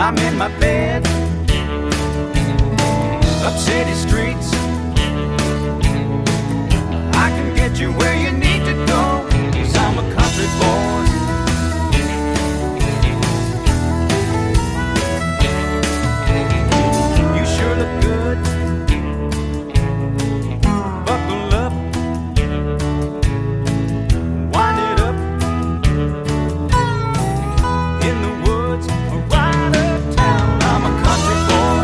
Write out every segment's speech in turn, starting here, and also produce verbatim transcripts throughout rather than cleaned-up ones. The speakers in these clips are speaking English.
I'm in my bed, up city streets. I can get you where you need to go, 'cause I'm a country boy. You sure look good. Buckle up, wind it up, in the woods or right uptown. I'm a country boy.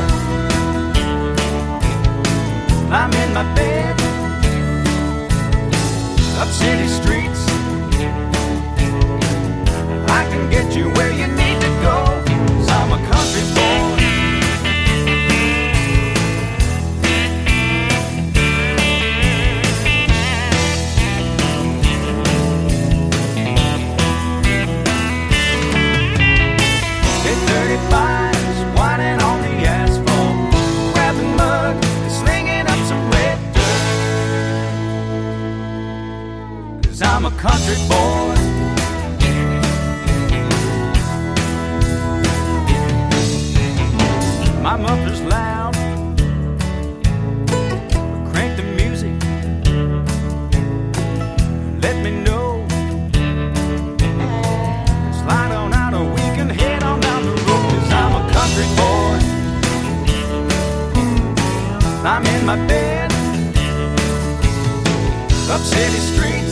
I'm in my bed, up city streets. I can get you where you need to go, 'cause I'm a country boy. Hit thirty-fives, whining on the asphalt, grabbing mud and slinging up some red dirt, 'cause I'm a country boy. My muffler's loud, crank the music, let me know. Slide on out or we can head on down the road, 'cause I'm a country boy. I'm in my bed, up city street.